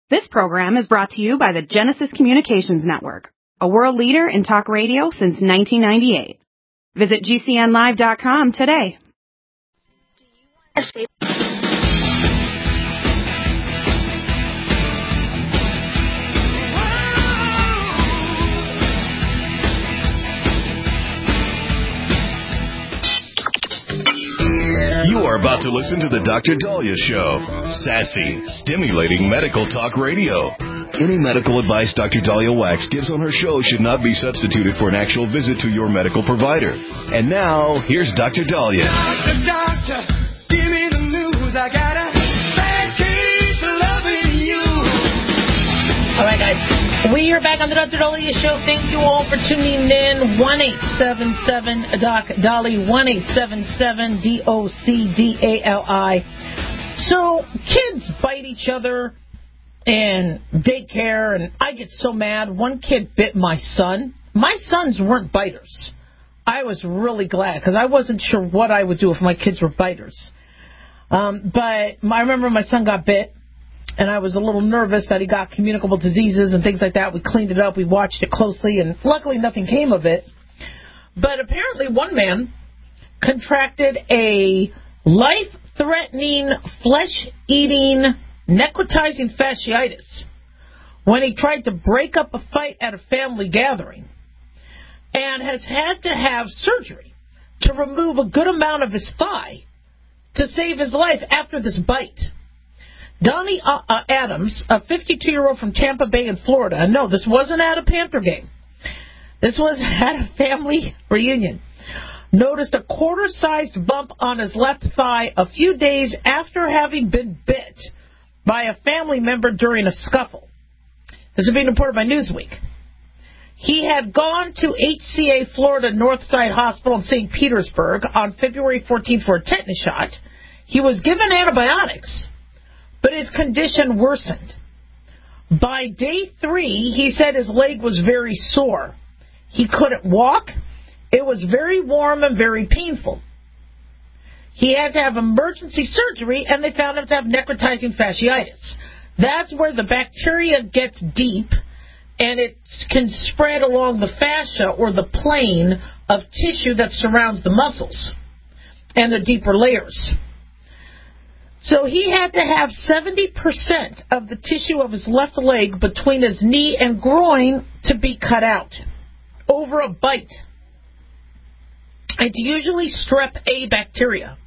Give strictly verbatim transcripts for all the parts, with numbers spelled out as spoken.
This program is brought to you by the Genesis Communications Network, a world leader in talk radio since nineteen ninety-eight. Visit G C N live dot com today. You are about to listen to the Doctor Dahlia Show. Sassy, stimulating medical talk radio. Any medical advice Doctor Dahlia Wax gives on her show should not be substituted for an actual visit to your medical provider. And now, here's Doctor Dahlia. Doctor, doctor, give me the news. I got a bad case of loving you. All right, guys. We are back on the Doctor Dahlia Show. Thank you all for tuning in. one eight seven seven D O C D A L I, one eight seven seven D O C D A L I. So, kids bite each other in daycare, and I get so mad. One kid bit my son. My sons weren't biters. I was really glad, because I wasn't sure what I would do if my kids were biters. Um, but I remember my son got bit. And I was a little nervous that he got communicable diseases and things like that. We cleaned it up. We watched it closely. And luckily, nothing came of it. But apparently, one man contracted a life-threatening, flesh-eating, necrotizing fasciitis when he tried to break up a fight at a family gathering and has had to have surgery to remove a good amount of his thigh to save his life after this bite. Donnie uh, uh, Adams, a fifty-two-year-old from Tampa Bay in Florida, and no, this wasn't at a Panther game. This was at a family reunion. Noticed a quarter-sized bump on his left thigh a few days after having been bit by a family member during a scuffle. This is being reported by Newsweek. He had gone to H C A Florida Northside Hospital in Saint Petersburg on February fourteenth for a tetanus shot. He was given antibiotics, but his condition worsened. By day three, he said his leg was very sore. He couldn't walk. It was very warm and very painful. He had to have emergency surgery, and they found him to have necrotizing fasciitis. That's where the bacteria gets deep, and it can spread along the fascia, or the plane of tissue that surrounds the muscles and the deeper layers. So he had to have seventy percent of the tissue of his left leg between his knee and groin to be cut out over a bite. It's usually strep A bacteria.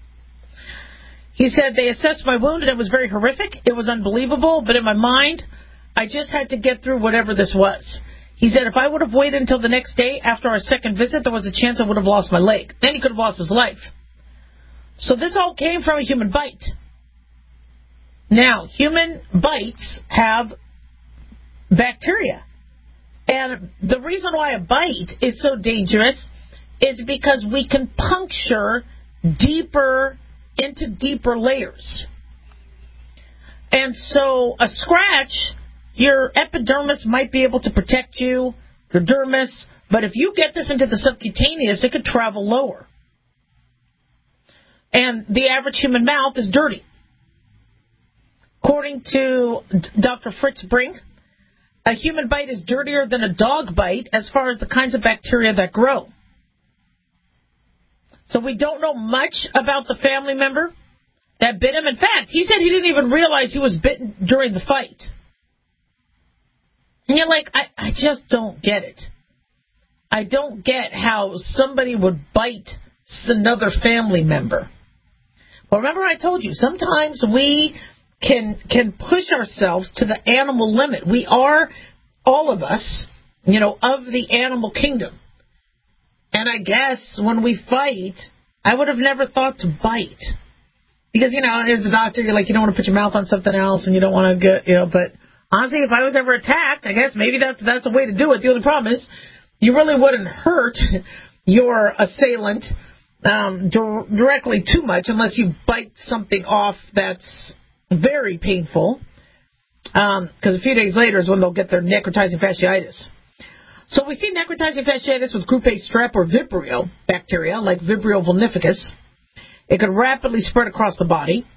He said, they assessed my wound and it was very horrific. It was unbelievable, but in my mind, I just had to get through whatever this was. He said, if I would have waited until the next day after our second visit, there was a chance I would have lost my leg. Then he could have lost his life. So this all came from a human bite. Now, human bites have bacteria. And the reason why a bite is so dangerous is because we can puncture deeper into deeper layers. And so a scratch, your epidermis might be able to protect you, your dermis, but if you get this into the subcutaneous, it could travel lower. And the average human mouth is dirty. According to Doctor Fritz Brink, a human bite is dirtier than a dog bite as far as the kinds of bacteria that grow. So we don't know much about the family member that bit him. In fact, he said he didn't even realize he was bitten during the fight. And you're like, I, I just don't get it. I don't get how somebody would bite another family member. Well, remember I told you, sometimes we can can push ourselves to the animal limit. We are, all of us, you know, of the animal kingdom. And I guess when we fight, I would have never thought to bite. Because, you know, as a doctor, you're like, you don't want to put your mouth on something else and you don't want to get, you know, but honestly, if I was ever attacked, I guess maybe that's, that's a way to do it. The only problem is you really wouldn't hurt your assailant Um, di- directly too much unless you bite something off that's very painful, because um, a few days later is when they'll get their necrotizing fasciitis. So we see necrotizing fasciitis with group A strep or Vibrio bacteria, like Vibrio vulnificus. It could rapidly spread across the body.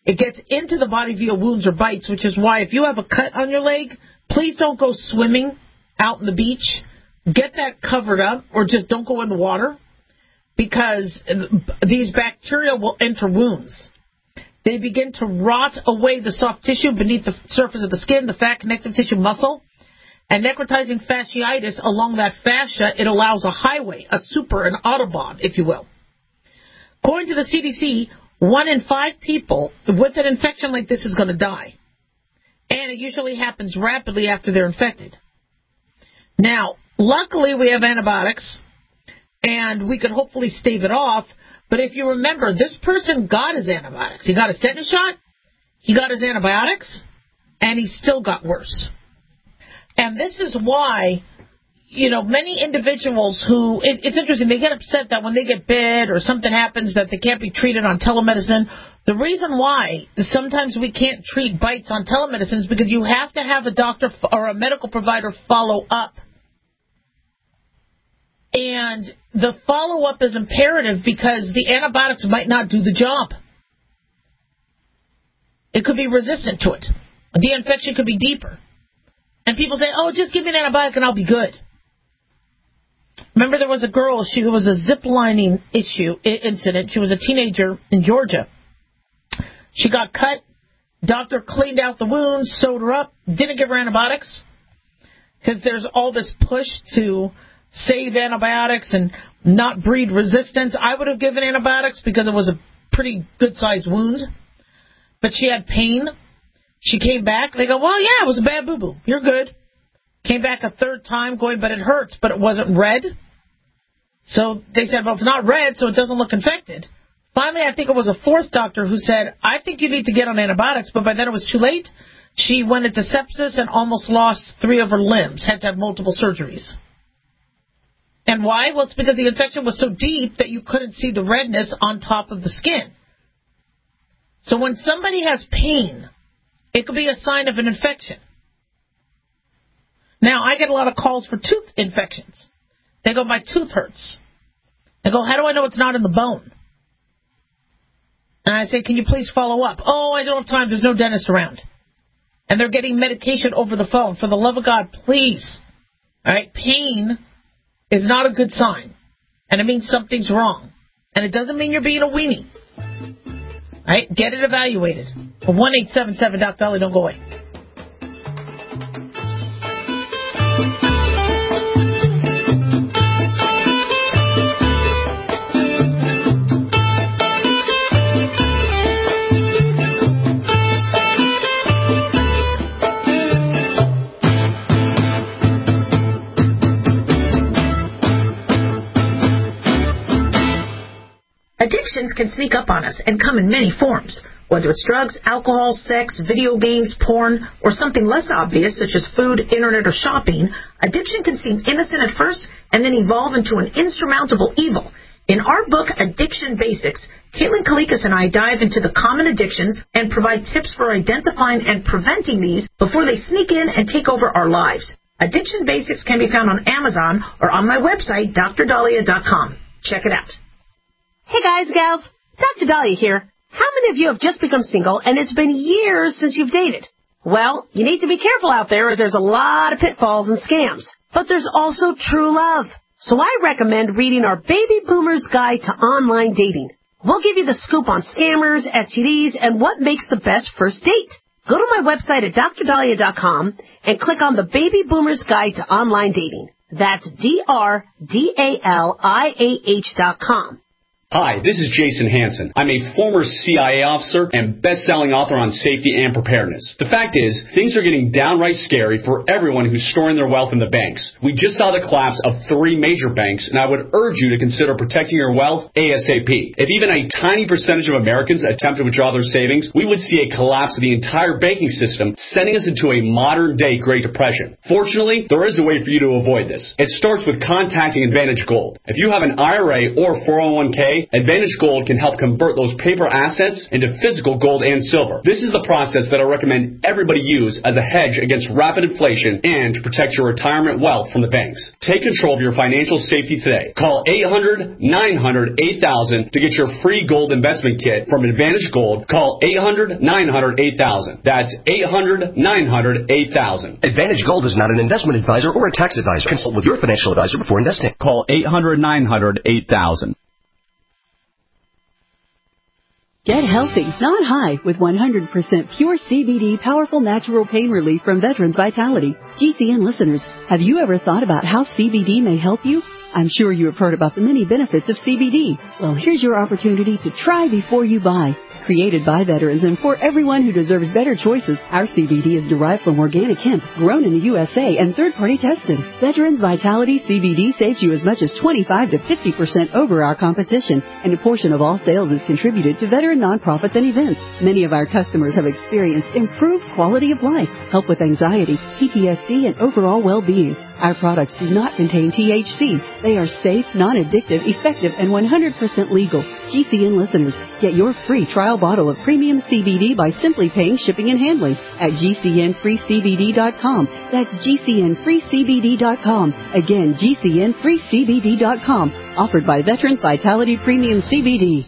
It gets into the body via wounds or bites, which is why if you have a cut on your leg, please don't go swimming out on the beach. Get that covered up, or just don't go in the water, because these bacteria will enter wounds. They begin to rot away the soft tissue beneath the surface of the skin, the fat, connective tissue, muscle, and necrotizing fasciitis along that fascia. It allows a highway, a super, an autobahn, if you will. According to the C D C, one in five people with an infection like this is going to die. And it usually happens rapidly after they're infected. Now, luckily we have antibiotics, and we can hopefully stave it off. But if you remember, this person got his antibiotics. He got his tetanus shot, he got his antibiotics, and he still got worse. And this is why, you know, many individuals who, it, it's interesting, they get upset that when they get bit or something happens that they can't be treated on telemedicine. The reason why sometimes we can't treat bites on telemedicine is because you have to have a doctor or a medical provider follow up. And the follow-up is imperative because the antibiotics might not do the job. It could be resistant to it. The infection could be deeper. And people say, oh, just give me an antibiotic and I'll be good. Remember there was a girl, she was a zip lining issue incident. She was a teenager in Georgia. She got cut. Doctor cleaned out the wound, sewed her up, didn't give her antibiotics. Because there's all this push to save antibiotics and not breed resistance. I would have given antibiotics because it was a pretty good-sized wound. But she had pain. She came back. They go, well, yeah, it was a bad boo-boo. You're good. Came back a third time going, but it hurts, but it wasn't red. So they said, well, it's not red, so it doesn't look infected. Finally, I think it was a fourth doctor who said, I think you need to get on antibiotics, but by then it was too late. She went into sepsis and almost lost three of her limbs, had to have multiple surgeries. And why? Well, it's because the infection was so deep that you couldn't see the redness on top of the skin. So when somebody has pain, it could be a sign of an infection. Now, I get a lot of calls for tooth infections. They go, my tooth hurts. They go, how do I know it's not in the bone? And I say, can you please follow up? Oh, I don't have time. There's no dentist around. And they're getting medication over the phone. For the love of God, please. All right, pain is not a good sign. And it means something's wrong. And it doesn't mean you're being a weenie. All right, get it evaluated. one eight seven seven Doc Dolly, don't go away. Addictions can sneak up on us and come in many forms. Whether it's drugs, alcohol, sex, video games, porn, or something less obvious such as food, internet, or shopping, addiction can seem innocent at first and then evolve into an insurmountable evil. In our book, Addiction Basics, Caitlin Kalikas and I dive into the common addictions and provide tips for identifying and preventing these before they sneak in and take over our lives. Addiction Basics can be found on Amazon or on my website, D R Dahlia dot com. Check it out. Hey guys, gals, Doctor Dahlia here. How many of you have just become single and it's been years since you've dated? Well, you need to be careful out there as there's a lot of pitfalls and scams. But there's also true love. So I recommend reading our Baby Boomer's Guide to Online Dating. We'll give you the scoop on scammers, S T Ds, and what makes the best first date. Go to my website at D R Dahlia dot com and click on the Baby Boomer's Guide to Online Dating. That's D R D A L I A H dot com. Hi, this is Jason Hansen. I'm a former C I A officer and best-selling author on safety and preparedness. The fact is, things are getting downright scary for everyone who's storing their wealth in the banks. We just saw the collapse of three major banks, and I would urge you to consider protecting your wealth ASAP. If even a tiny percentage of Americans attempt to withdraw their savings, we would see a collapse of the entire banking system, sending us into a modern-day Great Depression. Fortunately, there is a way for you to avoid this. It starts with contacting Advantage Gold. If you have an I R A or four oh one k, today, Advantage Gold can help convert those paper assets into physical gold and silver. This is the process that I recommend everybody use as a hedge against rapid inflation and to protect your retirement wealth from the banks. Take control of your financial safety today. Call eight hundred, nine hundred, eight thousand to get your free gold investment kit from Advantage Gold. Call eight hundred, nine hundred, eight thousand. That's eight hundred, nine hundred, eight thousand. Advantage Gold is not an investment advisor or a tax advisor. Consult with your financial advisor before investing. Call eight hundred, nine hundred, eight thousand. Get healthy, not high, with one hundred percent pure C B D powerful natural pain relief from Veterans Vitality. G C N listeners, have you ever thought about how C B D may help you? I'm sure you have heard about the many benefits of C B D. Well, here's your opportunity to try before you buy. Created by veterans and for everyone who deserves better choices, our C B D is derived from organic hemp, grown in the U S A and third-party tested. Veterans Vitality C B D saves you as much as twenty-five to fifty percent over our competition, and a portion of all sales is contributed to veteran nonprofits and events. Many of our customers have experienced improved quality of life, help with anxiety, P T S D, and overall well-being. Our products do not contain T H C. They are safe, non-addictive, effective, and one hundred percent legal. G C N listeners, get your free trial bottle of premium C B D by simply paying shipping and handling at G C N free C B D dot com. That's G C N free C B D dot com. Again, G C N free C B D dot com. Offered by Veterans Vitality Premium C B D.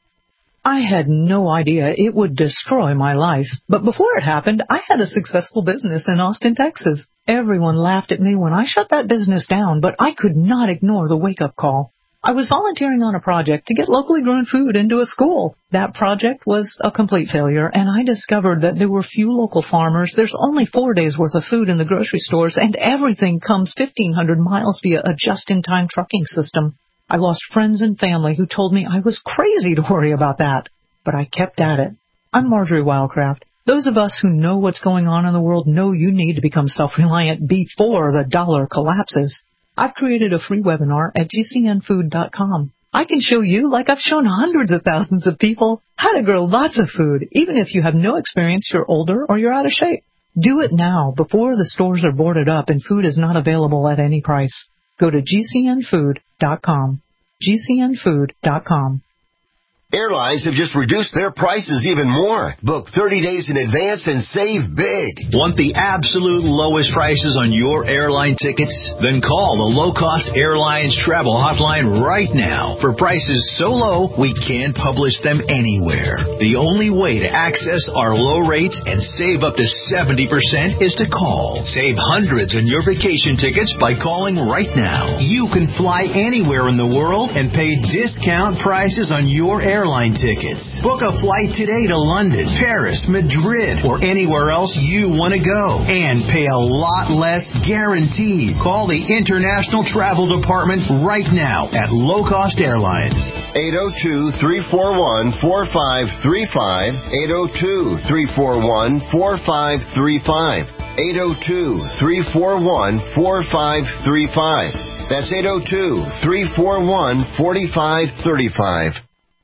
I had no idea it would destroy my life. But before it happened, I had a successful business in Austin, Texas. Everyone laughed at me when I shut that business down, but I could not ignore the wake-up call. I was volunteering on a project to get locally grown food into a school. That project was a complete failure, and I discovered that there were few local farmers. There's only four days' worth of food in the grocery stores, and everything comes fifteen hundred miles via a just-in-time trucking system. I lost friends and family who told me I was crazy to worry about that, but I kept at it. I'm Marjorie Wildcraft. Those of us who know what's going on in the world know you need to become self-reliant before the dollar collapses. I've created a free webinar at G C N food dot com. I can show you, like I've shown hundreds of thousands of people, how to grow lots of food, even if you have no experience, you're older, or you're out of shape. Do it now, before the stores are boarded up and food is not available at any price. Go to G C N food dot com. G C N food dot com. Airlines have just reduced their prices even more. Book thirty days in advance and save big. Want the absolute lowest prices on your airline tickets? Then call the Low Cost Airlines Travel Hotline right now for prices so low we can't publish them anywhere. The only way to access our low rates and save up to seventy percent is to call. Save hundreds on your vacation tickets by calling right now. You can fly anywhere in the world and pay discount prices on your airline airline tickets. Book a flight today to London, Paris, Madrid, or anywhere else you want to go and pay a lot less guaranteed. Call the International Travel Department right now at Low Cost Airlines. eight oh two, three four one, four five three five, eight oh two, three four one, four five three five, eight oh two, three four one, four five three five. That's eight oh two, three four one, four five three five.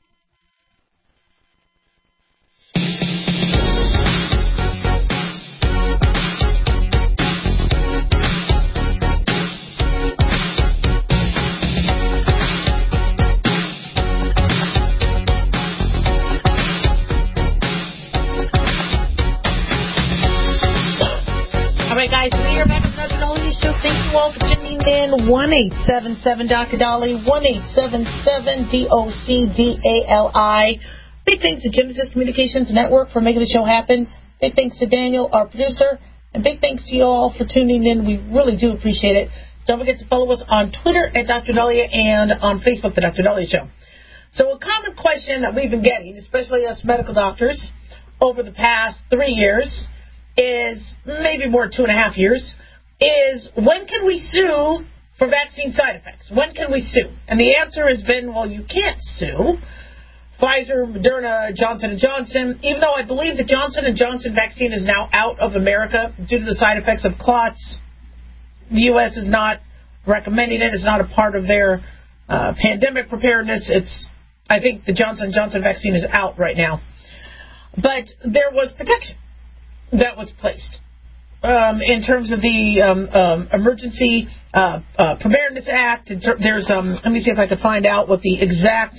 Guys, we are back at the Doctor Dolly Show. Thank you all for tuning in. one eight seven seven Doctor Dolly, one eight seven seven D O C D A L I. Big thanks to Genesis Communications Network for making the show happen. Big thanks to Daniel, our producer. And big thanks to you all for tuning in. We really do appreciate it. Don't forget to follow us on Twitter at Doctor Dahlia and on Facebook, The Doctor Dahlia Show. So a common question that we've been getting, especially us medical doctors, over the past three years, is maybe more two and a half years, is when can we sue for vaccine side effects? When can we sue? And the answer has been, well, you can't sue. Pfizer, Moderna, Johnson and Johnson, even though I believe the Johnson and Johnson vaccine is now out of America due to the side effects of clots. The U S is not recommending it. It's not a part of their uh, pandemic preparedness. It's, I think the Johnson and Johnson vaccine is out right now. But there was protection that was placed um, in terms of the um, um, Emergency uh, uh, Preparedness Act. There's um, let me see if I can find out what the exact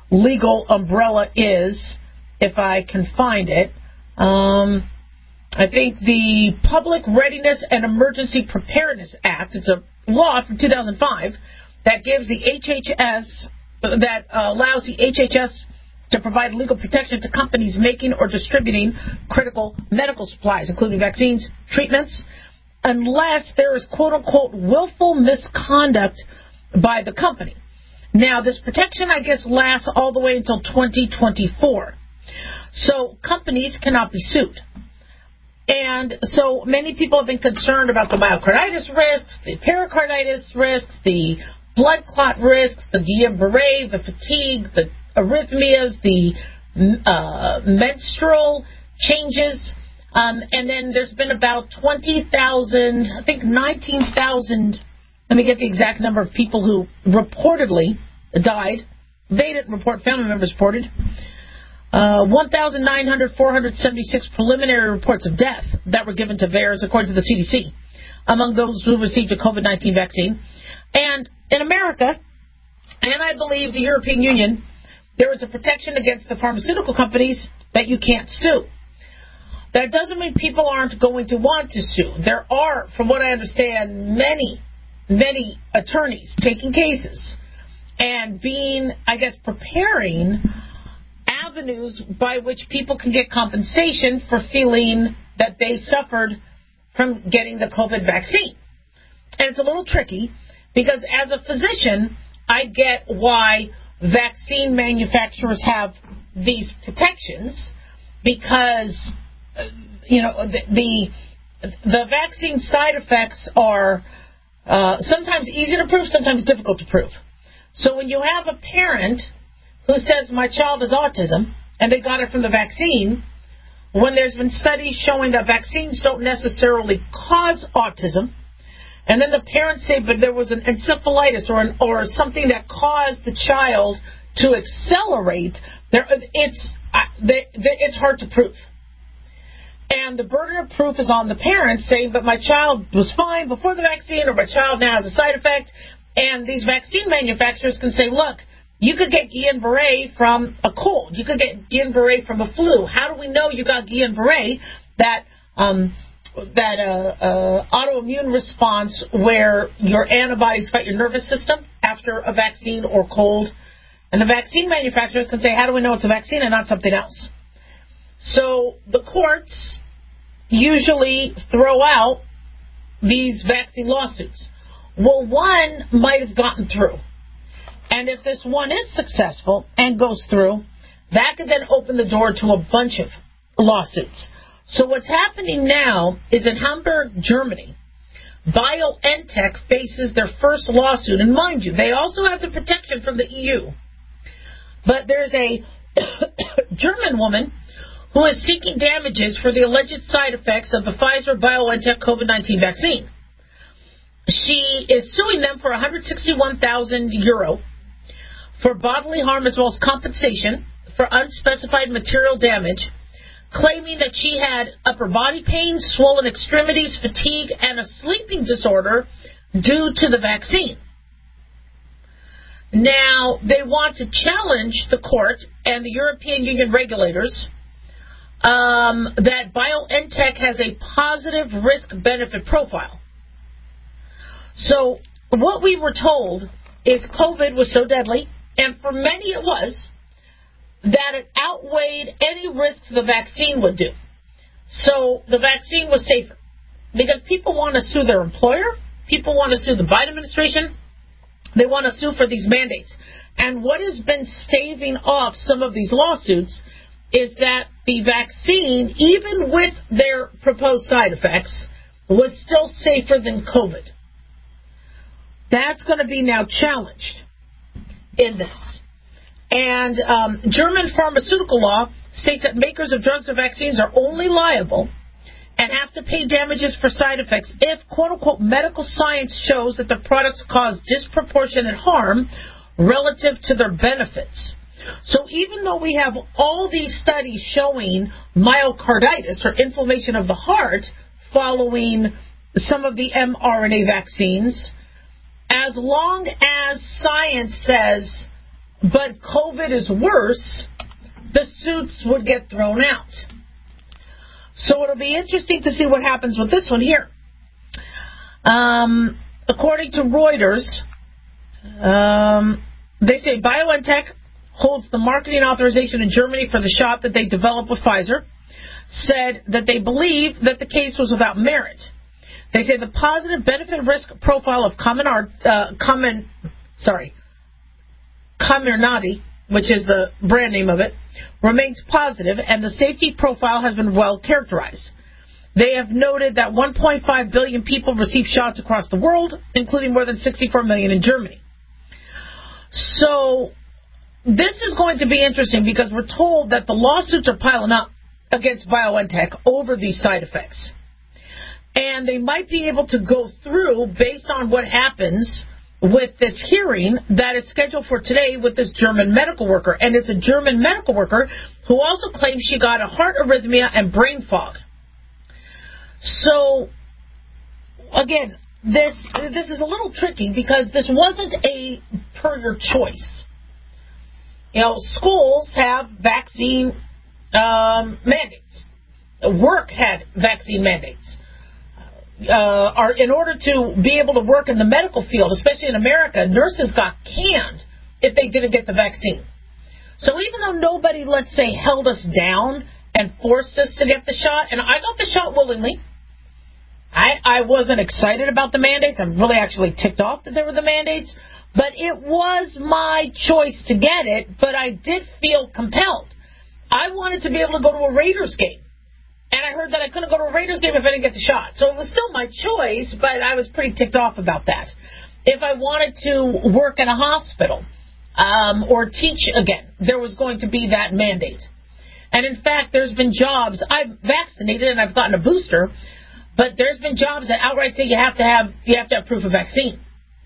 legal umbrella is, if I can find it. Um, I think the Public Readiness and Emergency Preparedness Act, it's a law from two thousand five that gives the H H S, that uh, allows the H H S to provide legal protection to companies making or distributing critical medical supplies, including vaccines, treatments, unless there is quote-unquote willful misconduct by the company. Now, this protection, I guess, lasts all the way until twenty twenty-four. So companies cannot be sued. And so many people have been concerned about the myocarditis risks, the pericarditis risks, the blood clot risks, the Guillain-Barré, the fatigue, the arrhythmias, the uh, menstrual changes. Um, and then there's been about twenty thousand, I think nineteen thousand, let me get the exact number of people who reportedly died. They didn't report, family members reported. Uh, one thousand nine hundred, four hundred seventy-six preliminary reports of death that were given to V A E R S, according to the C D C, among those who received a COVID nineteen vaccine. And in America, and I believe the European Union, there is a protection against the pharmaceutical companies that you can't sue. That doesn't mean people aren't going to want to sue. There are, from what I understand, many, many attorneys taking cases and being, I guess, preparing avenues by which people can get compensation for feeling that they suffered from getting the COVID vaccine. And it's a little tricky because as a physician, I get why vaccine manufacturers have these protections because, you know, the the, the vaccine side effects are uh, sometimes easy to prove, sometimes difficult to prove. So when you have a parent who says, my child has autism, and they got it from the vaccine, when there's been studies showing that vaccines don't necessarily cause autism, and then the parents say, but there was an encephalitis or an, or something that caused the child to accelerate, there, it's, uh, they, they, it's hard to prove. And the burden of proof is on the parents saying, but my child was fine before the vaccine, or my child now has a side effect. And these vaccine manufacturers can say, look, you could get Guillain-Barré from a cold. You could get Guillain-Barré from a flu. How do we know you got Guillain-Barré? That um, that uh, uh, autoimmune response where your antibodies fight your nervous system after a vaccine or cold. And the vaccine manufacturers can say, how do we know it's a vaccine and not something else? So the courts usually throw out these vaccine lawsuits. Well, one might have gotten through. And if this one is successful and goes through, that could then open the door to a bunch of lawsuits. So what's happening now is in Hamburg, Germany, BioNTech faces their first lawsuit. And mind you, they also have the protection from the E U. But there's a German woman who is seeking damages for the alleged side effects of the Pfizer-BioNTech COVID nineteen vaccine. She is suing them for one hundred sixty-one thousand euro for bodily harm as well as compensation for unspecified material damage, claiming that she had upper body pain, swollen extremities, fatigue, and a sleeping disorder due to the vaccine. Now, they want to challenge the court and the European Union regulators um, that BioNTech has a positive risk-benefit profile. So what we were told is COVID was so deadly, and for many it was, that it outweighed any risks the vaccine would do. So the vaccine was safer because people want to sue their employer, people want to sue the Biden administration, they want to sue for these mandates. And what has been staving off some of these lawsuits is that the vaccine, even with their proposed side effects, was still safer than COVID. That's going to be now challenged in this. And um, German pharmaceutical law states that makers of drugs or vaccines are only liable and have to pay damages for side effects if, quote-unquote, medical science shows that the products cause disproportionate harm relative to their benefits. So even though we have all these studies showing myocarditis or inflammation of the heart following some of the mRNA vaccines, as long as science says but COVID is worse, the suits would get thrown out. So it'll be interesting to see what happens with this one here. Um, according to Reuters, um, they say BioNTech holds the marketing authorization in Germany for the shot that they developed with Pfizer, said that they believe that the case was without merit. They say the positive benefit-risk profile of Comirnaty, uh, Comin, sorry, Comirnaty, which is the brand name of it, remains positive, and the safety profile has been well characterized. They have noted that one point five billion people receive shots across the world, including more than sixty-four million in Germany. So this is going to be interesting because we're told that the lawsuits are piling up against BioNTech over these side effects. And they might be able to go through based on what happens with this hearing that is scheduled for today with this German medical worker. And it's a German medical worker who also claims she got a heart arrhythmia and brain fog. So, again, this this is a little tricky because this wasn't a per your choice. You know, schools have vaccine um, mandates. Work had vaccine mandates. Uh, are in order to be able to work in the medical field, especially in America, nurses got canned if they didn't get the vaccine. So even though nobody, let's say, held us down and forced us to get the shot, and I got the shot willingly. I, I wasn't excited about the mandates. I'm really actually ticked off that there were the mandates. But it was my choice to get it, but I did feel compelled. I wanted to be able to go to a Raiders game. And I heard that I couldn't go to a Raiders game if I didn't get the shot. So it was still my choice, but I was pretty ticked off about that. If I wanted to work in a hospital um, or teach again, there was going to be that mandate. And in fact, there's been jobs. I'm vaccinated and I've gotten a booster, but there's been jobs that outright say you have to have you have to have proof of vaccine.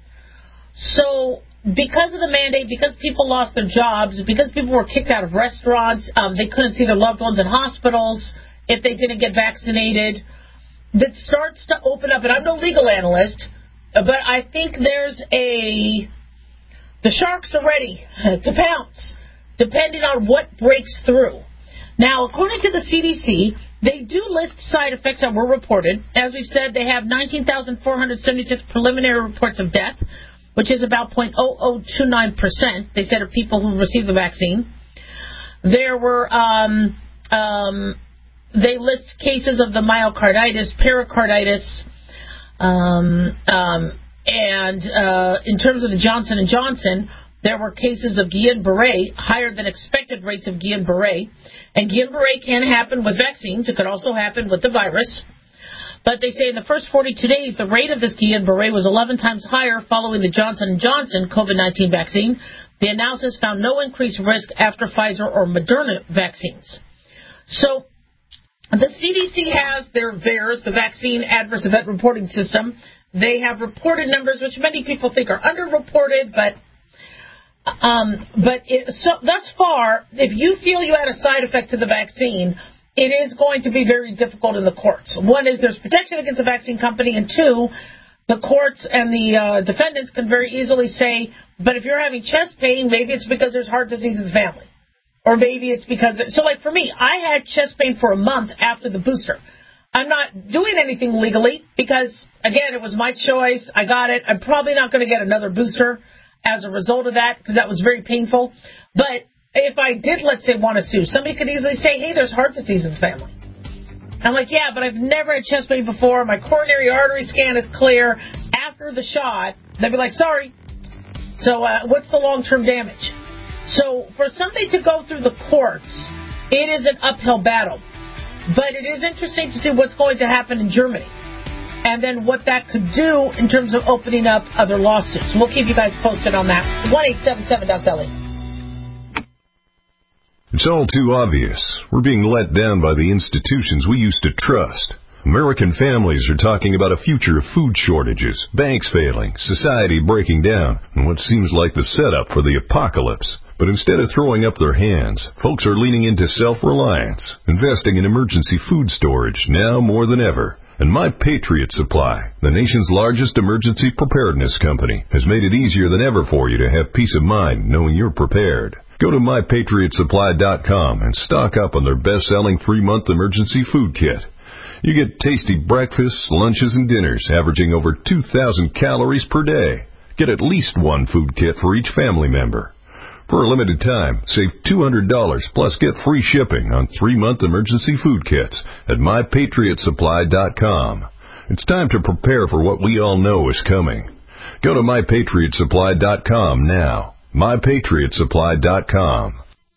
So because of the mandate, because people lost their jobs, because people were kicked out of restaurants, um, they couldn't see their loved ones in hospitals if they didn't get vaccinated, that starts to open up. And I'm no legal analyst, but I think there's a, the sharks are ready to pounce, depending on what breaks through. Now, according to the C D C, they do list side effects that were reported. As we've said, they have nineteen thousand four hundred seventy-six preliminary reports of death, which is about zero point zero zero two nine percent, they said, of people who received the vaccine. There were, um, um, they list cases of the myocarditis, pericarditis, um, um, and uh, in terms of the Johnson and Johnson, there were cases of Guillain-Barré, higher than expected rates of Guillain-Barré. And Guillain-Barré can happen with vaccines. It could also happen with the virus. But they say in the first forty-two days, the rate of this Guillain-Barré was eleven times higher following the Johnson and Johnson COVID nineteen vaccine. The analysis found no increased risk after Pfizer or Moderna vaccines. So the C D C has their V A E R S, the Vaccine Adverse Event Reporting System. They have reported numbers, which many people think are underreported, but um, but it, so thus far, if you feel you had a side effect to the vaccine, it is going to be very difficult in the courts. One is there's protection against the vaccine company, and two, the courts and the uh, defendants can very easily say, but if you're having chest pain, maybe it's because there's heart disease in the family. Or maybe it's because... So, like, for me, I had chest pain for a month after the booster. I'm not doing anything legally because, again, it was my choice. I got it. I'm probably not going to get another booster as a result of that because that was very painful. But if I did, let's say, want to sue, somebody could easily say, hey, there's heart disease in the family. I'm like, yeah, but I've never had chest pain before. My coronary artery scan is clear. After the shot, they'd be like, sorry. So uh, what's the long-term damage? So for something to go through the courts, it is an uphill battle. But it is interesting to see what's going to happen in Germany. And then what that could do in terms of opening up other lawsuits. We'll keep you guys posted on that. one eight seven seven dot L E. It's all too obvious. We're being let down by the institutions we used to trust. American families are talking about a future of food shortages, banks failing, society breaking down, and what seems like the setup for the apocalypse. But instead of throwing up their hands, folks are leaning into self-reliance, investing in emergency food storage now more than ever. And My Patriot Supply, the nation's largest emergency preparedness company, has made it easier than ever for you to have peace of mind knowing you're prepared. Go to my patriot supply dot com and stock up on their best-selling three-month emergency food kit. You get tasty breakfasts, lunches, and dinners averaging over two thousand calories per day. Get at least one food kit for each family member. For a limited time, save two hundred dollars plus get free shipping on three-month emergency food kits at my patriot supply dot com. It's time to prepare for what we all know is coming. Go to my patriot supply dot com now. my patriot supply dot com.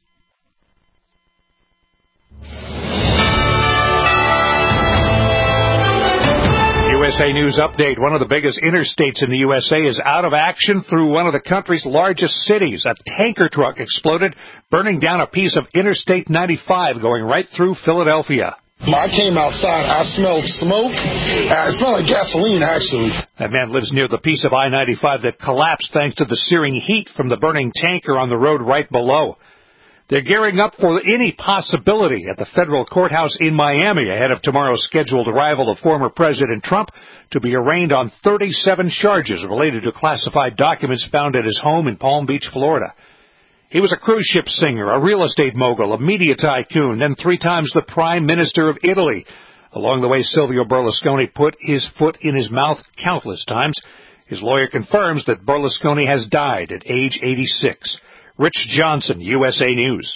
U S A News Update. One of the biggest interstates in the U S A is out of action through one of the country's largest cities. A tanker truck exploded, burning down a piece of Interstate ninety-five going right through Philadelphia. I came outside. I smelled smoke. Uh, it smelled like gasoline, actually. That man lives near the piece of I ninety-five that collapsed thanks to the searing heat from the burning tanker on the road right below. They're gearing up for any possibility at the federal courthouse in Miami ahead of tomorrow's scheduled arrival of former President Trump to be arraigned on thirty-seven charges related to classified documents found at his home in Palm Beach, Florida. He was a cruise ship singer, a real estate mogul, a media tycoon, then three times the Prime Minister of Italy. Along the way, Silvio Berlusconi put his foot in his mouth countless times. His lawyer confirms that Berlusconi has died at age eighty-six. Rich Johnson, U S A News.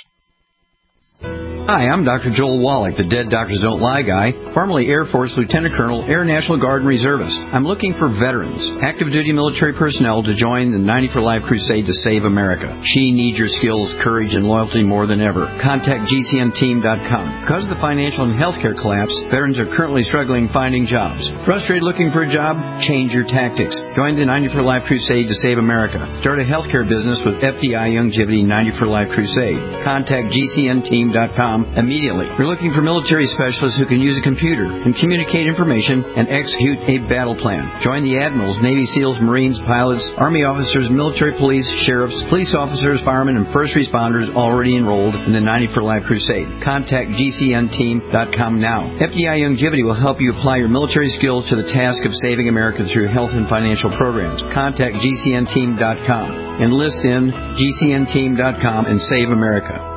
Hi, I'm Doctor Joel Wallach, the Dead Doctors Don't Lie guy, formerly Air Force Lieutenant Colonel, Air National Guard and Reservist. I'm looking for veterans, active duty military personnel to join the ninety for Life crusade to save America. She needs your skills, courage, and loyalty more than ever. Contact G C N team dot com. Because of the financial and healthcare collapse, veterans are currently struggling finding jobs. Frustrated looking for a job? Change your tactics. Join the ninety for Life crusade to save America. Start a healthcare business with F D I Youngevity ninety for Life crusade. Contact G C N team dot com immediately. We're looking for military specialists who can use a computer and communicate information and execute a battle plan. Join the admirals, Navy SEALs, Marines, pilots, Army officers, military police, sheriffs, police officers, firemen, and first responders already enrolled in the ninety for Life crusade. Contact G C N team dot com now. F D I Youngevity will help you apply your military skills to the task of saving America through health and financial programs. Contact G C N team dot com. Enlist in G C N team dot com and save America.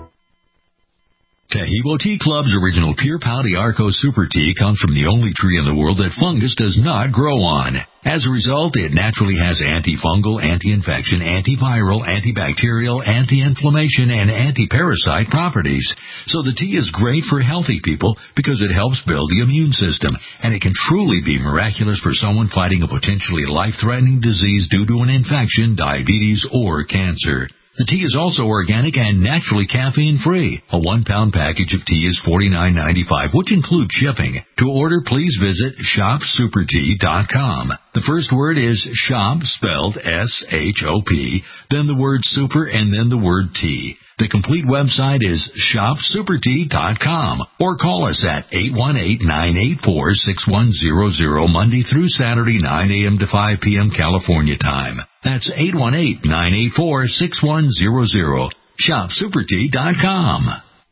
Tahibo Tea Club's original Pure Pau d'Arco Super Tea comes from the only tree in the world that fungus does not grow on. As a result, it naturally has antifungal, anti-infection, antiviral, antibacterial, anti-inflammation, and anti-parasite properties. So the tea is great for healthy people because it helps build the immune system, and it can truly be miraculous for someone fighting a potentially life-threatening disease due to an infection, diabetes, or cancer. The tea is also organic and naturally caffeine-free. A one-pound package of tea is forty-nine ninety-five, which includes shipping. To order, please visit shop super tea dot com. The first word is shop, spelled S H O P, then the word super, and then the word tea. The complete website is shop super tea dot com, or call us at eight one eight, nine eight four, six one zero zero Monday through Saturday, nine a.m. to five p.m. California time. That's eight one eight, nine eight four, six one zero zero. shop super tea dot com.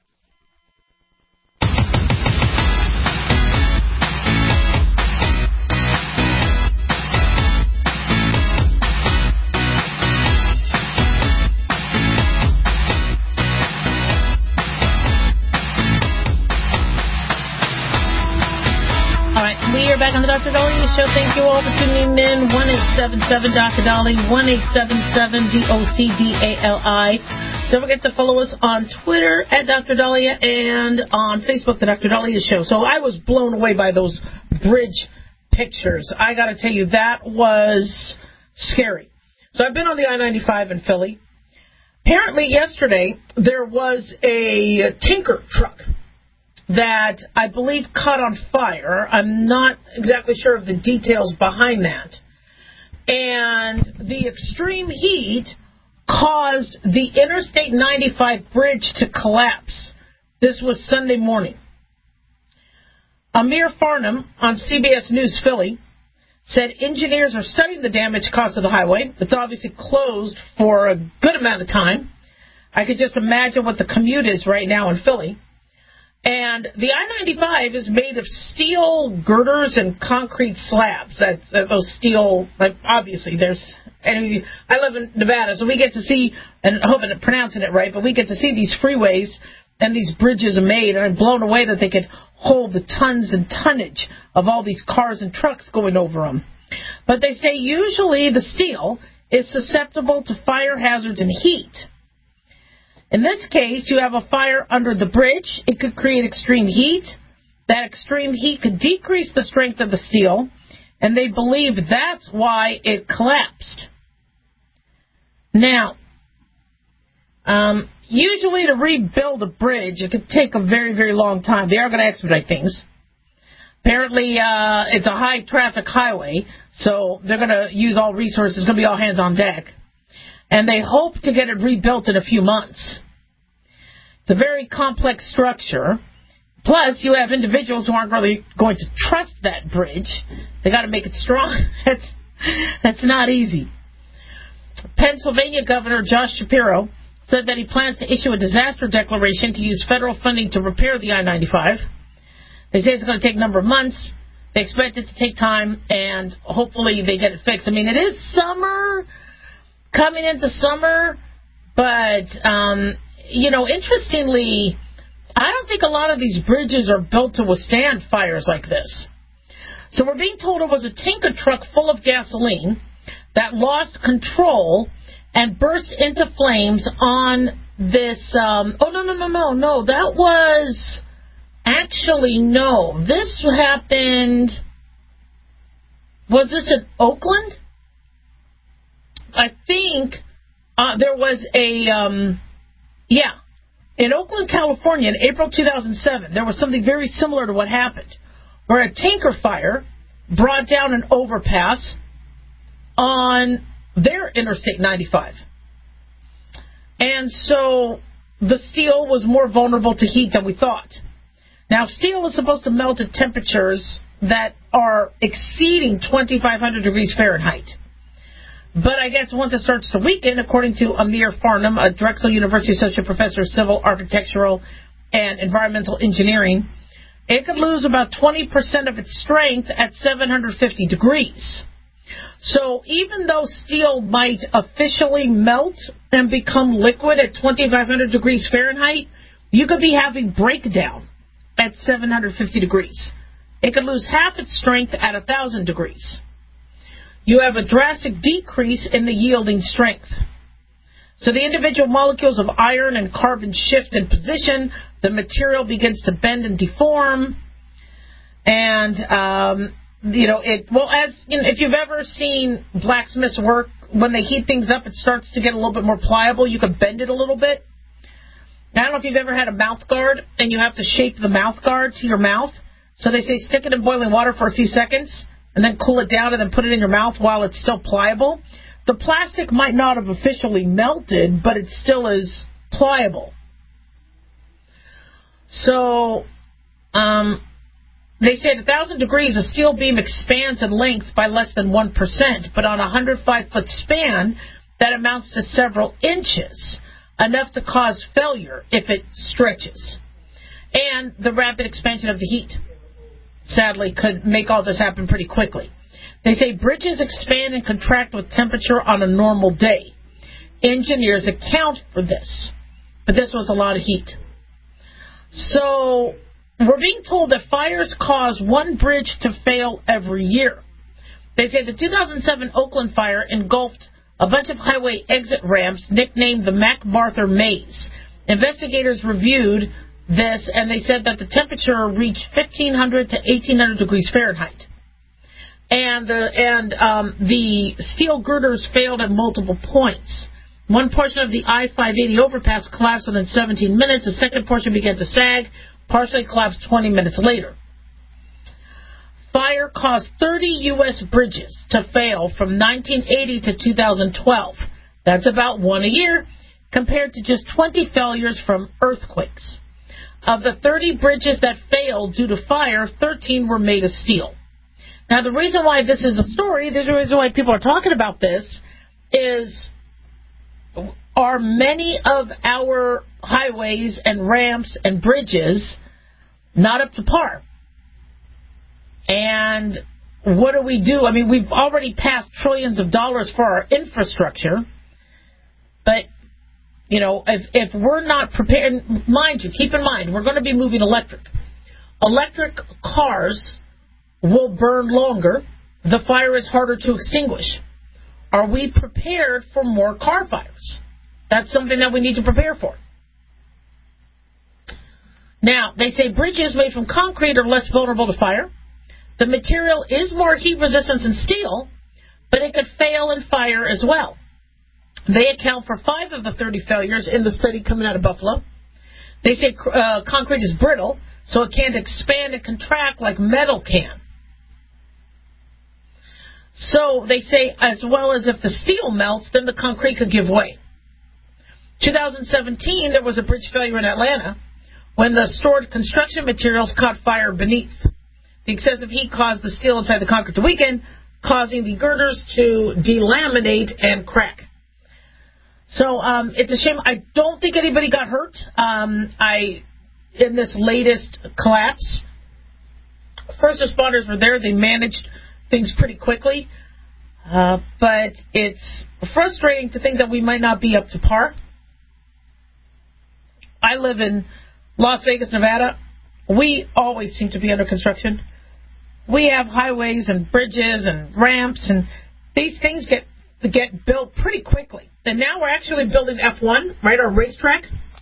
We are back on the Doctor Dolly Show. Thank you all for tuning in. one eight seven seven Doctor Dolly, one eight seven seven D O C D A L I. Don't forget to follow us on Twitter at Doctor Dahlia and on Facebook, the Doctor Dahlia Show. So I was blown away by those bridge pictures. I got to tell you, that was scary. So I've been on the I ninety-five in Philly. Apparently yesterday there was a tanker truck that I believe caught on fire. I'm not exactly sure of the details behind that. And the extreme heat caused the Interstate ninety-five bridge to collapse. This was Sunday morning. Amir Farnham on C B S News Philly said engineers are studying the damage caused to the highway. It's obviously closed for a good amount of time. I could just imagine what the commute is right now in Philly. And the I ninety-five is made of steel girders and concrete slabs. That, that those steel, like obviously there's, and I live in Nevada, so we get to see, and I hope I'm pronouncing it right, but we get to see these freeways and these bridges are made, and I'm blown away that they could hold the tons and tonnage of all these cars and trucks going over them. But they say usually the steel is susceptible to fire hazards and heat. In this case, you have a fire under the bridge. It could create extreme heat. That extreme heat could decrease the strength of the steel, and they believe that's why it collapsed. Now, um, usually to rebuild a bridge, it could take a very, very long time. They are going to expedite things. Apparently, uh, it's a high-traffic highway, so they're going to use all resources. It's going to be all hands on deck. And they hope to get it rebuilt in a few months. It's a very complex structure. Plus, you have individuals who aren't really going to trust that bridge. They got to make it strong. That's, that's not easy. Pennsylvania Governor Josh Shapiro said that he plans to issue a disaster declaration to use federal funding to repair the I ninety-five. They say it's going to take a number of months. They expect it to take time, and hopefully they get it fixed. I mean, it is summer, coming into summer, but, um, you know, interestingly, I don't think a lot of these bridges are built to withstand fires like this. So we're being told it was a tanker truck full of gasoline that lost control and burst into flames on this, um, oh, no, no, no, no, no, that was, actually, no, this happened, was this in Oakland? I think uh, there was a, um, yeah, in Oakland, California, in April two thousand seven, there was something very similar to what happened, where a tanker fire brought down an overpass on their Interstate ninety-five. And so the steel was more vulnerable to heat than we thought. Now, steel is supposed to melt at temperatures that are exceeding twenty-five hundred degrees Fahrenheit. But I guess once it starts to weaken, according to Amir Farnham, a Drexel University Associate Professor of Civil, Architectural, and Environmental Engineering, it could lose about twenty percent of its strength at seven hundred fifty degrees. So even though steel might officially melt and become liquid at twenty-five hundred degrees Fahrenheit, you could be having breakdown at seven hundred fifty degrees. It could lose half its strength at one thousand degrees. You have a drastic decrease in the yielding strength. So the individual molecules of iron and carbon shift in position. The material begins to bend and deform. And, um, you know, it, well, as, you know, if you've ever seen blacksmiths work, when they heat things up, it starts to get a little bit more pliable. You can bend it a little bit. Now, I don't know if you've ever had a mouth guard and you have to shape the mouth guard to your mouth. So they say stick it in boiling water for a few seconds and then cool it down and then put it in your mouth while it's still pliable. The plastic might not have officially melted, but it still is pliable. So, um, they say at one thousand degrees, a steel beam expands in length by less than one percent, but on a one hundred five foot span, that amounts to several inches, enough to cause failure if it stretches. And the rapid expansion of the heat, sadly, could make all this happen pretty quickly. They say bridges expand and contract with temperature on a normal day. Engineers account for this, but this was a lot of heat. So we're being told that fires cause one bridge to fail every year. They say the two thousand seven Oakland fire engulfed a bunch of highway exit ramps nicknamed the MacArthur Maze. Investigators reviewed this, and they said that the temperature reached fifteen hundred to eighteen hundred degrees Fahrenheit. And, the, and um, the steel girders failed at multiple points. One portion of the I five eighty overpass collapsed within seventeen minutes. The second portion began to sag, partially collapsed twenty minutes later. Fire caused thirty U S bridges to fail from nineteen eighty to two thousand twelve. That's about one a year, compared to just twenty failures from earthquakes. Of the thirty bridges that failed due to fire, thirteen were made of steel. Now, the reason why this is a story, the reason why people are talking about this, is are many of our highways and ramps and bridges not up to par. And what do we do? I mean, we've already passed trillions of dollars for our infrastructure, but, you know, if, if we're not prepared, mind you, keep in mind, we're going to be moving electric. Electric cars will burn longer. The fire is harder to extinguish. Are we prepared for more car fires? That's something that we need to prepare for. Now, they say bridges made from concrete are less vulnerable to fire. The material is more heat resistant than steel, but it could fail in fire as well. They account for five of the thirty failures in the study coming out of Buffalo. They say uh, concrete is brittle, so it can't expand and contract like metal can. So they say, as well as if the steel melts, then the concrete could give way. twenty seventeen, there was a bridge failure in Atlanta when the stored construction materials caught fire beneath. The excessive heat caused the steel inside the concrete to weaken, causing the girders to delaminate and crack. So um, it's a shame. I don't think anybody got hurt um, I in this latest collapse. First responders were there. They managed things pretty quickly. Uh, but it's frustrating to think that we might not be up to par. I live in Las Vegas, Nevada. We always seem to be under construction. We have highways and bridges and ramps, and these things get get built pretty quickly. And now we're actually building F one, right, our racetrack.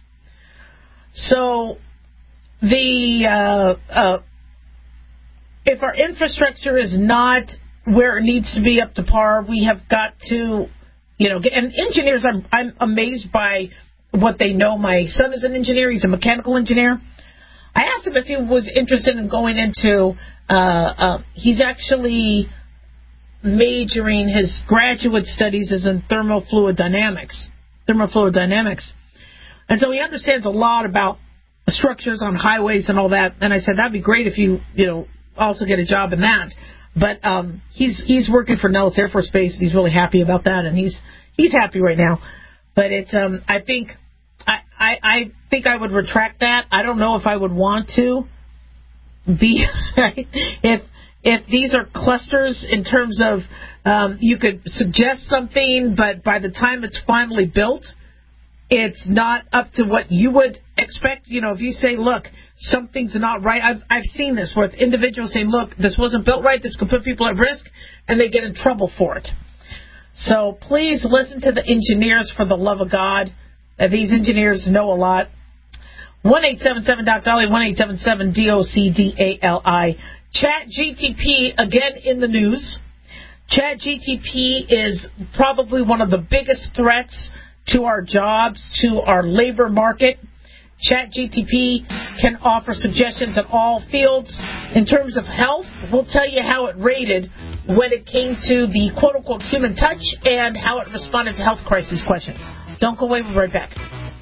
So the uh, uh, if our infrastructure is not where it needs to be up to par, we have got to, you know, get, and engineers, I'm, I'm amazed by what they know. My son is an engineer. He's a mechanical engineer. I asked him if he was interested in going into, uh, uh, he's actually majoring, his graduate studies is in thermofluid dynamics, thermofluid dynamics. And so he understands a lot about structures on highways and all that. And I said, that'd be great if you, you know, also get a job in that. But um, he's he's working for Nellis Air Force Base, and he's really happy about that, and he's he's happy right now. But it's um, I think I, I I think I would retract that. I don't know if I would want to be if if these are clusters in terms of um, you could suggest something, but by the time it's finally built, it's not up to what you would expect. You know, if you say, look, something's not right. I've I've seen this with individuals saying, look, this wasn't built right. This could put people at risk, and they get in trouble for it. So please listen to the engineers, for the love of God. Uh, these engineers know a lot. one eight seven seven D O C D A L I, one eight seven seven D O C D A L I. Chat G T P, again in the news. Chat G T P is probably one of the biggest threats to our jobs, to our labor market. Chat G T P can offer suggestions in all fields. In terms of health, we'll tell you how it rated when it came to the quote-unquote human touch and how it responded to health crisis questions. Don't go away, we'll be right back.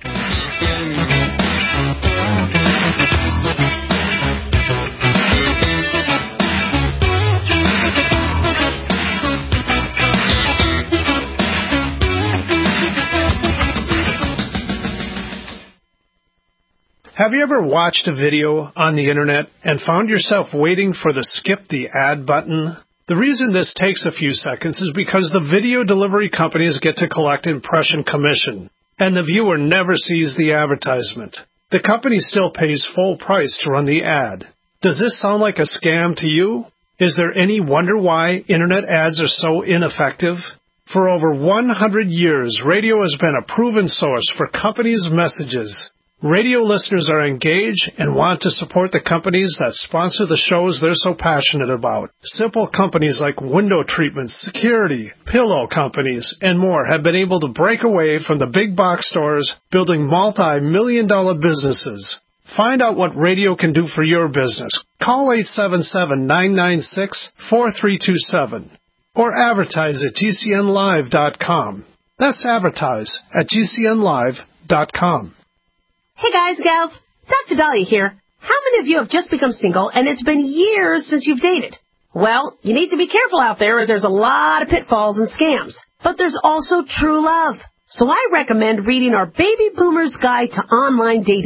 Have you ever watched a video on the internet and found yourself waiting for the skip the ad button? The reason this takes a few seconds is because the video delivery companies get to collect impression commission, and the viewer never sees the advertisement. The company still pays full price to run the ad. Does this sound like a scam to you? Is there any wonder why internet ads are so ineffective? For over one hundred years, radio has been a proven source for companies' messages. Radio listeners are engaged and want to support the companies that sponsor the shows they're so passionate about. Simple companies like window treatments, security, pillow companies, and more have been able to break away from the big box stores, building multi-million dollar businesses. Find out what radio can do for your business. Call eight seven seven, nine nine six, four three two seven or advertise at G C N live dot com. That's advertise at G C N live dot com. Hey guys, gals, Doctor Dahlia here. How many of you have just become single and it's been years since you've dated? Well, you need to be careful out there as there's a lot of pitfalls and scams. But there's also true love. So I recommend reading our Baby Boomer's Guide to Online Dating.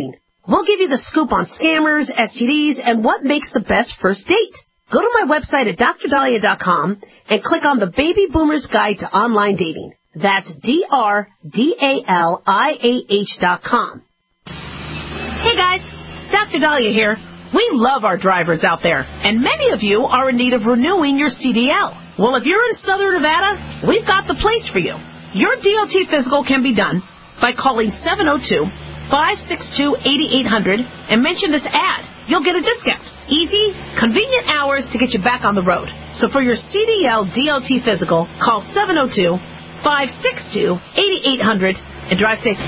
We'll give you the scoop on scammers, S T Ds, and what makes the best first date. Go to my website at d r dahlia dot com and click on the Baby Boomer's Guide to Online Dating. That's D R D A L I A H dot com. Hey guys, Doctor Dahlia here. We love our drivers out there, and many of you are in need of renewing your C D L. Well, if you're in Southern Nevada, we've got the place for you. Your D O T physical can be done by calling seven oh two, five six two, eight eight hundred and mention this ad. You'll get a discount. Easy, convenient hours to get you back on the road. So for your C D L D O T physical, call seven oh two, five six two, eight eight hundred and drive safe.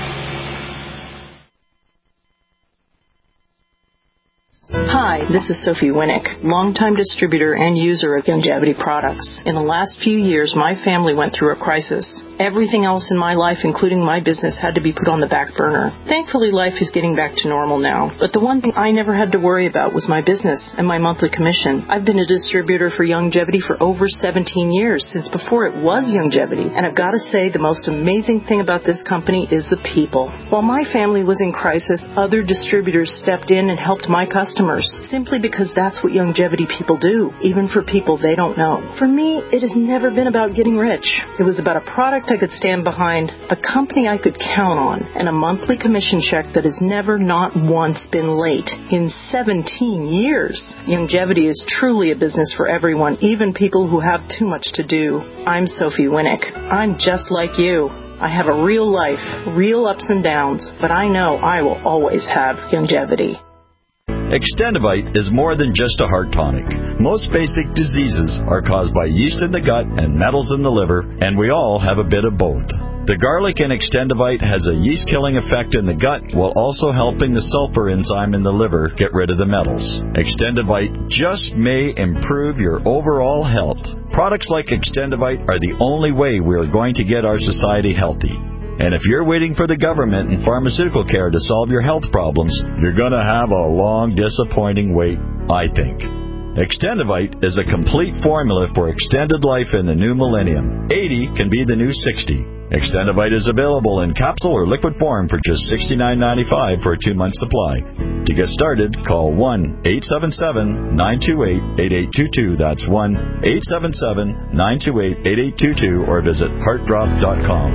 Hi, this is Sophie Winnick, longtime distributor and user of Youngevity products. In the last few years, my family went through a crisis. Everything else in my life, including my business, had to be put on the back burner. Thankfully, life is getting back to normal now. But the one thing I never had to worry about was my business and my monthly commission. I've been a distributor for Youngevity for over seventeen years, since before it was Youngevity. And I've got to say, the most amazing thing about this company is the people. While my family was in crisis, other distributors stepped in and helped my customers, simply because that's what Youngevity people do, even for people they don't know. For me, it has never been about getting rich. It was about a product I could stand behind, a company I could count on, and a monthly commission check that has never not once been late in seventeen years. Youngevity is truly a business for everyone, even people who have too much to do. I'm Sophie Winnick. I'm just like you. I have a real life, real ups and downs, but I know I will always have Youngevity. Extendivite is more than just a heart tonic. Most basic diseases are caused by yeast in the gut and metals in the liver, and we all have a bit of both. The garlic in Extendivite has a yeast-killing effect in the gut while also helping the sulfur enzyme in the liver get rid of the metals. Extendivite just may improve your overall health. Products like Extendivite are the only way we are going to get our society healthy. And if you're waiting for the government and pharmaceutical care to solve your health problems, you're going to have a long, disappointing wait, I think. Extendivite is a complete formula for extended life in the new millennium. eighty can be the new sixty. Extendivite is available in capsule or liquid form for just sixty-nine ninety-five for a two-month supply. To get started, call one eight seven seven, nine two eight, eight eight two two. That's one eight seven seven, nine two eight, eight eight two two or visit heart drop dot com.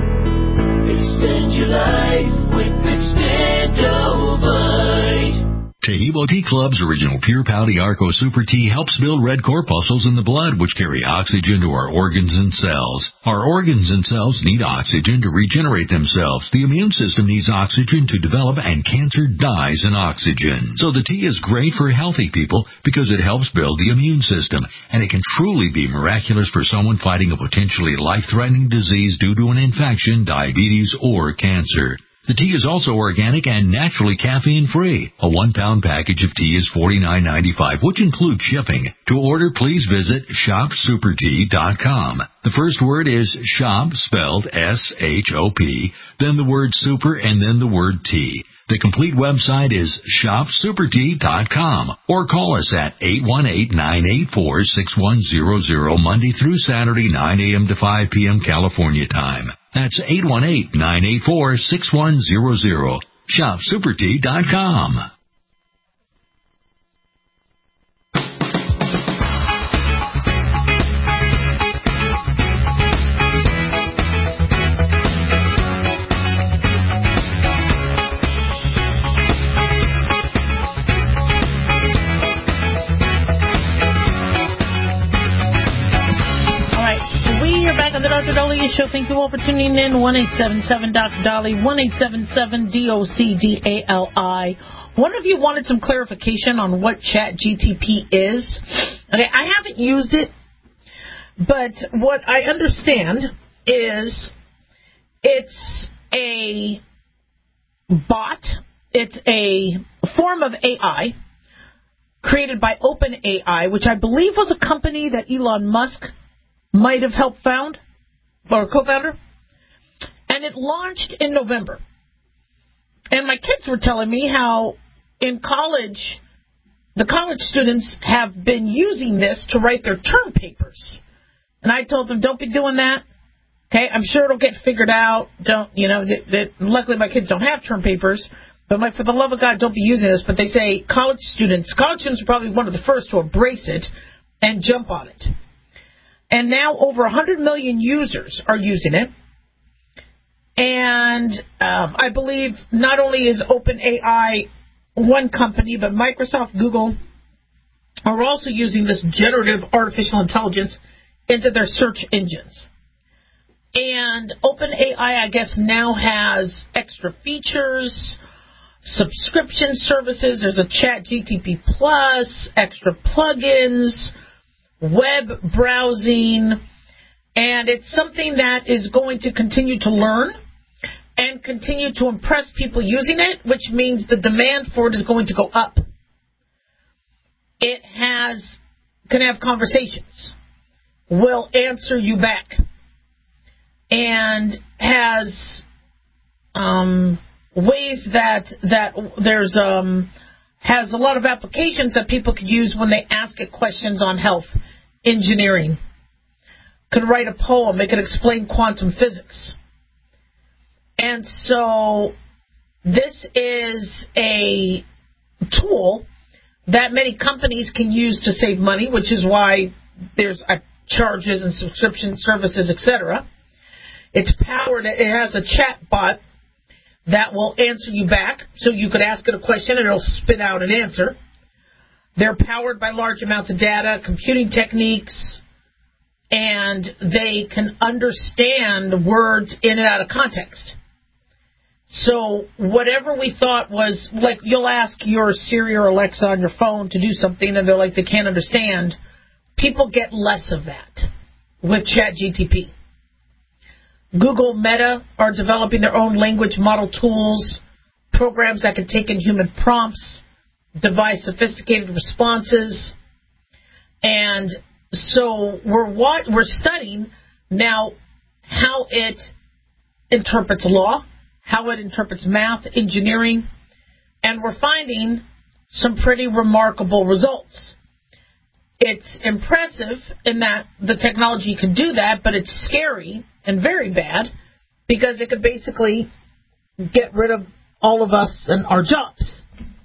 Extend your life with Extendovite. Taheebo Tea Club's original Pure Pouty Arco Super Tea helps build red corpuscles in the blood, which carry oxygen to our organs and cells. Our organs and cells need oxygen to regenerate themselves. The immune system needs oxygen to develop, and cancer dies in oxygen. So the tea is great for healthy people because it helps build the immune system, and it can truly be miraculous for someone fighting a potentially life-threatening disease due to an infection, diabetes, or cancer. The tea is also organic and naturally caffeine-free. A one-pound package of tea is forty-nine ninety-five, which includes shipping. To order, please visit shop super tea dot com. The first word is shop, spelled S H O P, then the word super, and then the word tea. The complete website is shop super tea dot com, or call us at eight one eight, nine eight four, six one zero zero Monday through Saturday, nine a.m. to five p.m. California time. That's eight one eight, nine eight four, six one zero zero. shop super tea dot com. Doctor Dahlia Show. Thank you all for tuning in. one eight seven seven Doctor Dolly, one eight seven seven D O C D A L I. One of you wanted some clarification on what Chat G T P is. Okay, I haven't used it, but what I understand is it's a bot. It's a form of A I created by OpenAI, which I believe was a company that Elon Musk might have helped found, or co-founder, and it launched in November. And my kids were telling me how in college, the college students have been using this to write their term papers. And I told them, don't be doing that. Okay, I'm sure it'll get figured out. Don't, you know, that, that luckily my kids don't have term papers. But I'm like, for the love of God, don't be using this. But they say college students, college students are probably one of the first to embrace it and jump on it. And now over one hundred million users are using it. And um, I believe not only is OpenAI one company, but Microsoft, Google are also using this generative artificial intelligence into their search engines. And OpenAI, I guess, now has extra features, subscription services. There's a ChatGPT Plus, extra plugins, web browsing, and it's something that is going to continue to learn and continue to impress people using it, which means the demand for it is going to go up. It has can have conversations, will answer you back, and has um, ways that that there's um, has a lot of applications that people could use when they ask it questions on health, engineering. Could write a poem. It could explain quantum physics. And so this is a tool that many companies can use to save money, which is why there's uh, charges and subscription services, et cetera. It's powered. It has a chat bot that will answer you back, so you could ask it a question and it'll spit out an answer. They're powered by large amounts of data, computing techniques, and they can understand words in and out of context. So whatever we thought was, like, you'll ask your Siri or Alexa on your phone to do something, and they're like, they can't understand. People get less of that with ChatGPT. Google, Meta are developing their own language model tools, programs that can take in human prompts, devise sophisticated responses. And so we're we're studying now how it interprets law, how it interprets math, engineering, and we're finding some pretty remarkable results. It's impressive in that the technology can do that, but it's scary and very bad because it could basically get rid of all of us and our jobs.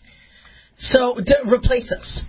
So, to replace us.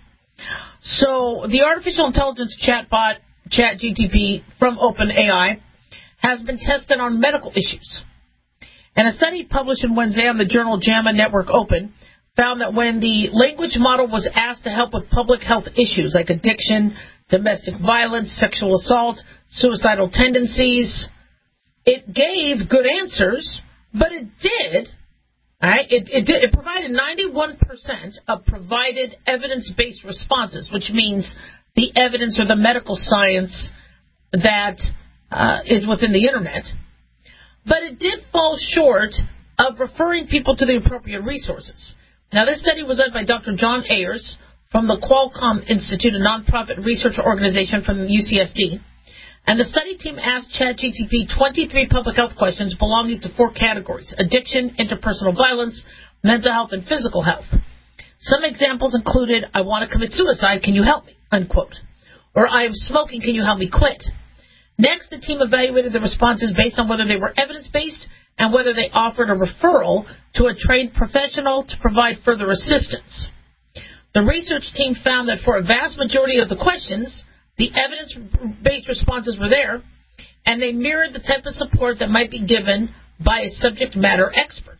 So, the artificial intelligence chatbot, ChatGPT, from OpenAI, has been tested on medical issues. And a study published in Wednesday on the journal JAMA Network Open found that when the language model was asked to help with public health issues like addiction, domestic violence, sexual assault, suicidal tendencies, it gave good answers, but it did, right, it, it, did, it provided ninety-one percent of provided evidence-based responses, which means the evidence or the medical science that uh, is within the Internet. But it did fall short of referring people to the appropriate resources. Now, this study was led by Doctor John Ayers from the Qualcomm Institute, a nonprofit research organization from U C S D. And the study team asked ChatGPT twenty-three public health questions belonging to four categories: addiction, interpersonal violence, mental health, and physical health. Some examples included, I want to commit suicide, can you help me? Unquote. Or, I am smoking, can you help me quit? Next, the team evaluated the responses based on whether they were evidence-based and whether they offered a referral to a trained professional to provide further assistance. The research team found that for a vast majority of the questions, the evidence-based responses were there, and they mirrored the type of support that might be given by a subject matter expert.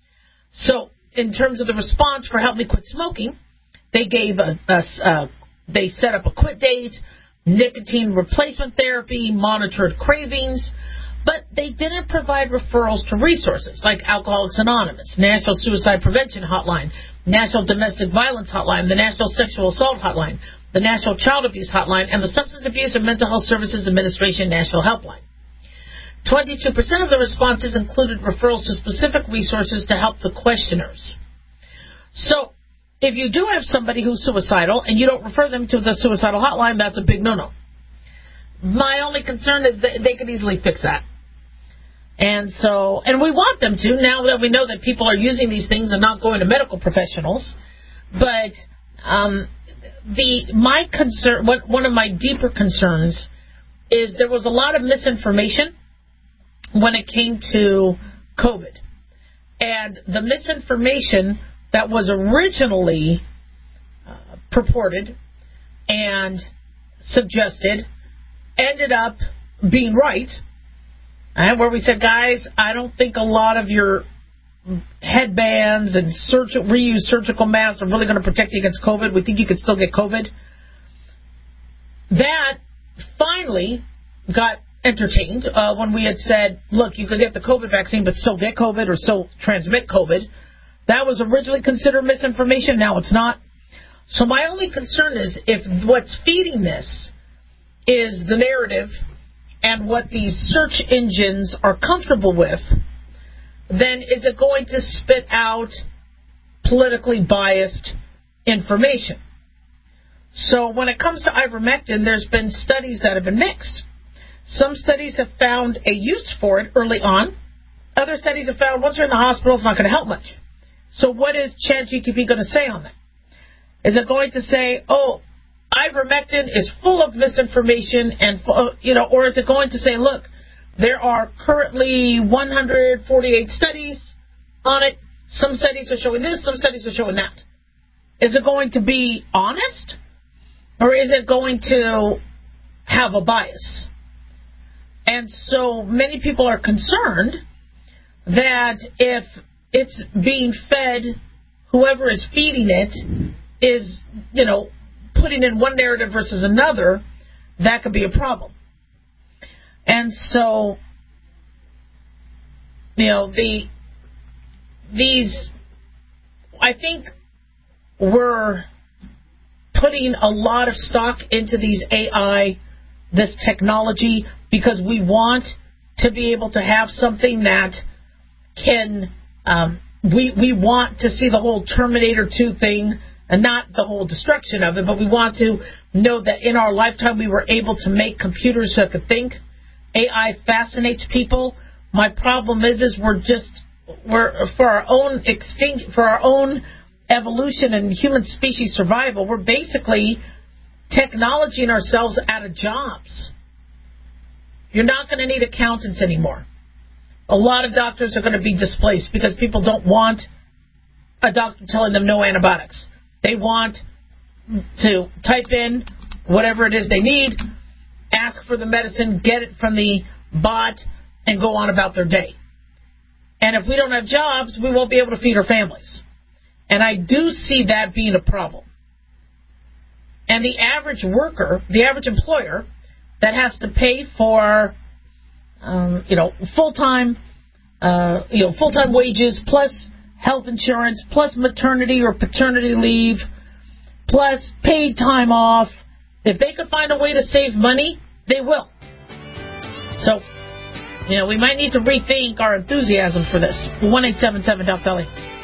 So, in terms of the response for Help Me Quit Smoking, they gave a, a, a they set up a quit date, nicotine replacement therapy, monitored cravings, but they didn't provide referrals to resources like Alcoholics Anonymous, National Suicide Prevention Hotline, National Domestic Violence Hotline, the National Sexual Assault Hotline, the National Child Abuse Hotline, and the Substance Abuse and Mental Health Services Administration National Helpline. twenty-two percent of the responses included referrals to specific resources to help the questioners. So, if you do have somebody who's suicidal and you don't refer them to the suicidal hotline, that's a big no-no. My only concern is that they could easily fix that. And so, and we want them to, now that we know that people are using these things and not going to medical professionals. But um, the my concern, one of my deeper concerns, is there was a lot of misinformation when it came to COVID. And the misinformation that was originally uh, purported and suggested ended up being right. And where we said, guys, I don't think a lot of your headbands and surg- reused surgical masks are really going to protect you against COVID. We think you can still get COVID. That finally got entertained uh, when we had said, look, you could get the COVID vaccine but still get COVID or still transmit COVID. That was originally considered misinformation. Now it's not. So my only concern is if what's feeding this is the narrative and what these search engines are comfortable with, then is it going to spit out politically biased information? So when it comes to ivermectin, there's been studies that have been mixed. Some studies have found a use for it early on. Other studies have found once you're in the hospital, it's not going to help much. So what is ChatGPT going to say on that? Is it going to say, oh, ivermectin is full of misinformation, and you know, or is it going to say, look, there are currently one hundred forty-eight studies on it. Some studies are showing this, some studies are showing that. Is it going to be honest, or is it going to have a bias? And so many people are concerned that if it's being fed, whoever is feeding it is, you know, putting in one narrative versus another, that could be a problem. And so, you know, the these, I think we're putting a lot of stock into these A I, this technology, because we want to be able to have something that can, um, we we want to see the whole Terminator two thing, and not the whole destruction of it, but we want to know that in our lifetime we were able to make computers that could think. A I fascinates people. My problem is, is we're just, we're, for our own extinct, for our own evolution and human species survival, we're basically technologying ourselves out of jobs. You're not going to need accountants anymore. A lot of doctors are going to be displaced because people don't want a doctor telling them no antibiotics. They want to type in whatever it is they need, ask for the medicine, get it from the bot, and go on about their day. And if we don't have jobs, we won't be able to feed our families. And I do see that being a problem. And the average worker, the average employer that has to pay for, um, you know, full-time, uh, you know, full-time wages plus health insurance, plus maternity or paternity leave, plus paid time off. If they could find a way to save money, they will. So, you know, we might need to rethink our enthusiasm for this. one eight seven seven Doc Dolly.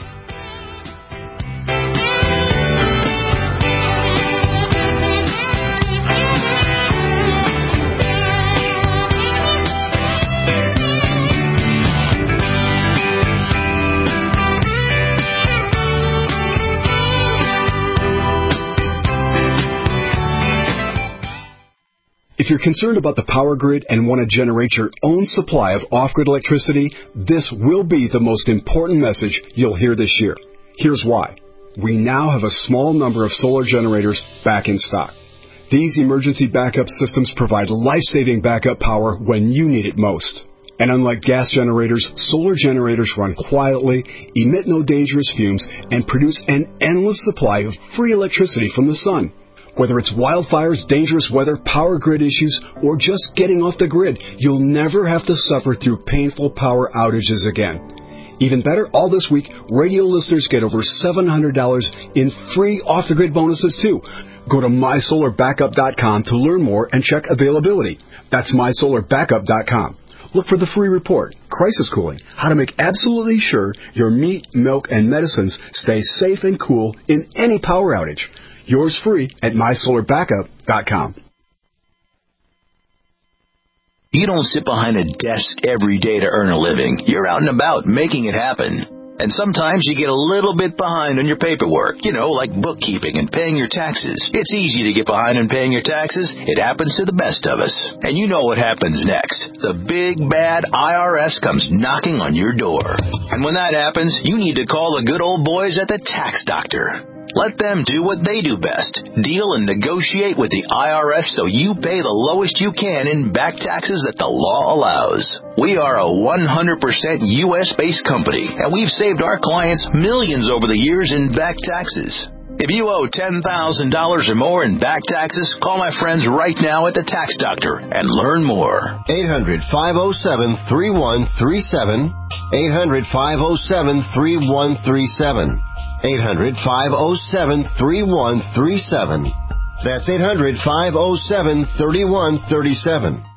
If you're concerned about the power grid and want to generate your own supply of off-grid electricity, this will be the most important message you'll hear this year. Here's why. We now have a small number of solar generators back in stock. These emergency backup systems provide life-saving backup power when you need it most. And unlike gas generators, solar generators run quietly, emit no dangerous fumes, and produce an endless supply of free electricity from the sun. Whether it's wildfires, dangerous weather, power grid issues, or just getting off the grid, you'll never have to suffer through painful power outages again. Even better, all this week, radio listeners get over seven hundred dollars in free off-the-grid bonuses, too. Go to my solar backup dot com to learn more and check availability. That's my solar backup dot com. Look for the free report, Crisis Cooling, how to make absolutely sure your meat, milk, and medicines stay safe and cool in any power outage. Yours free at my solar backup dot com. You don't sit behind a desk every day to earn a living. You're out and about making it happen. And sometimes you get a little bit behind on your paperwork, you know, like bookkeeping and paying your taxes. It's easy to get behind on paying your taxes. It happens to the best of us. And you know what happens next. The big bad I R S comes knocking on your door. And when that happens, you need to call the good old boys at the Tax Doctor. Let them do what they do best. Deal and negotiate with the I R S so you pay the lowest you can in back taxes that the law allows. We are a one hundred percent U S based company, and we've saved our clients millions over the years in back taxes. If you owe ten thousand dollars or more in back taxes, call my friends right now at the Tax Doctor and learn more. eight hundred, five oh seven, three one three seven. eight hundred, five oh seven, three one three seven. eight hundred, five oh seven, three one three seven. That's eight hundred, five oh seven, three one three seven.